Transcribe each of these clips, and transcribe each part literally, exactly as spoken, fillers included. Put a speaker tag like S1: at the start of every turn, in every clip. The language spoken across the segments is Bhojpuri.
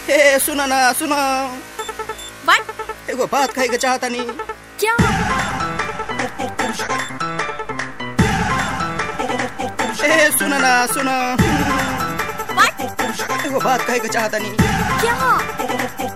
S1: हे सुना ना सुना।
S2: व्हाट?
S1: एगो बात कहे के चाहता नहीं।
S2: क्या?
S1: हे सुना ना सुना।
S2: व्हाट?
S1: एगो बात कहे के चाहता नहीं।
S2: क्या?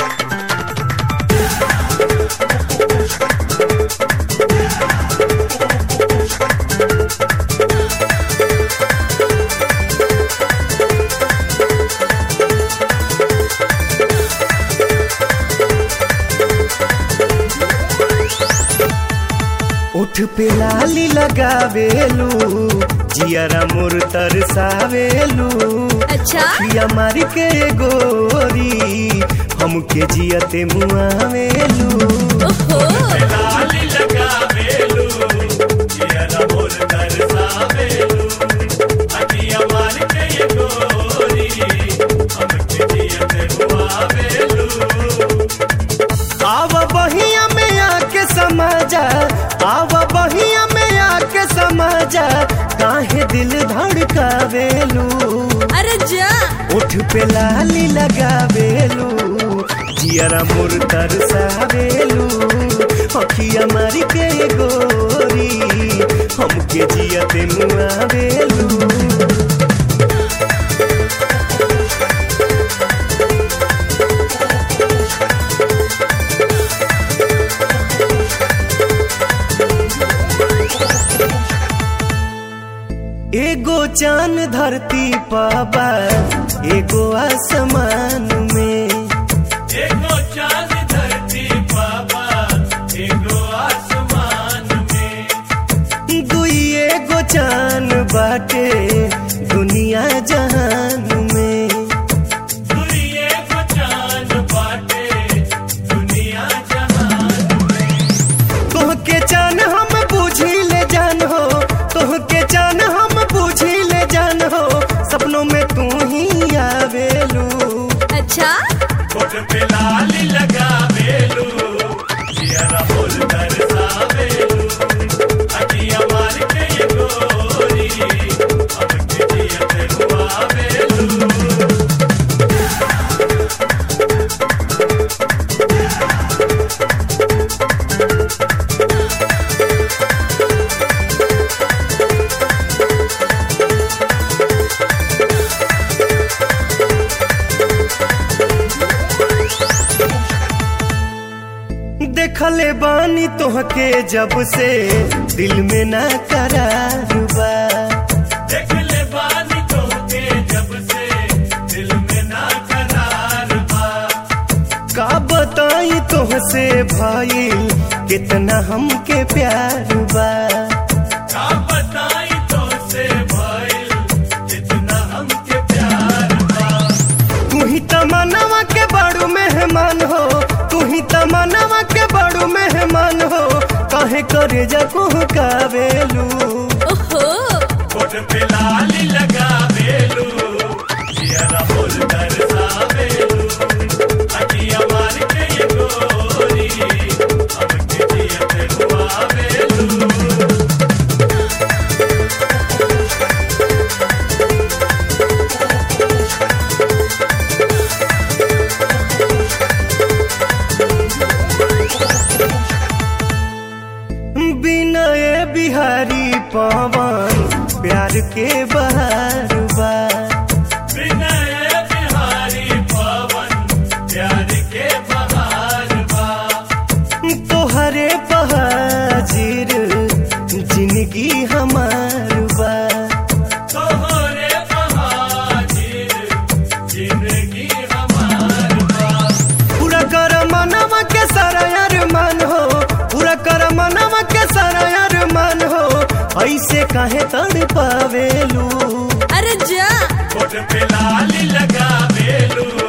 S3: उठ पे लाली लगावेलू, जियरा मोर तरसावेलू।
S2: अच्छा?
S3: अखिया मारी के गोरी, हमके जियते मुआवेलू।
S2: ओहो।
S4: लाली लगावेलू, जियरा मोर तरसावेलू। अखिया मारी के गोरी, हमके जियते मुआवेलू।
S3: आवा बहिया में आके समाजा, आवा बहिया में आके समाजा, काहे दिल धड़कावेलू।
S2: अरे जा।
S3: उठ पे लाली लगावेलू, जियरा मोर तरसावेलू। अखिया मारी के गोरी, हमके जियते मुआवेलू। एगो चांद धरती पाबा, एगो आसमान में।
S4: एगो चांद धरती पाबा, एगो आसमान में।
S3: दुई एगो चांद बाटे, दुनिया जहान में।
S4: दुई एगो चांद बाटे, दुनिया जहान में।
S3: तोहके चांद हम बूझी ले जान हो, तोहके चांद हम बूझी ले जान हो, सपनों में तू ही आवेलू।
S2: अच्छा?
S4: होठ पे लाली लगावेलू, जियरा मोर तरसावेलू। अखिया मार के गोरी, हमके जियते मुआवेलू।
S3: देखले बानी तोहके जब से, दिल में ना करार बा।
S4: देखले बानी तोहके जब से, दिल में ना करार बा।
S3: का बताई तोहसे भाई, कितना हमके प्यार बा।
S4: का बताई तोहसे भाई, कितना हमके प्यार बा।
S3: तू ही तमन्नावा के बड़ू मेहमान हो, तू ही तमन्नावा के बड़ू मेहमान हो, काहे करे जको कावेलू।
S2: ओहो।
S4: होठ पे लाली लगावेलू, जियरा मोर तरसावेलू। अखिया मार के गोरी, हमके जियते मुआवेलू।
S3: बिनय बिहारी पवन, प्यार के बहार बा।
S4: विनय बिहारी पवन, प्यार के बहार बा।
S3: तोहरे बहाजिर, जिंदगी हमार बा।
S4: तोहरे बहाजिर, जिंदगी हमार बा।
S3: पूरा कर मनवा के सारा अरमान हो, पूरा कर मनवा के सारा अरमान हो, ऐसे काहे तड़पावेलू।
S2: अरे जा।
S4: होठ पे लाली लगावेलू,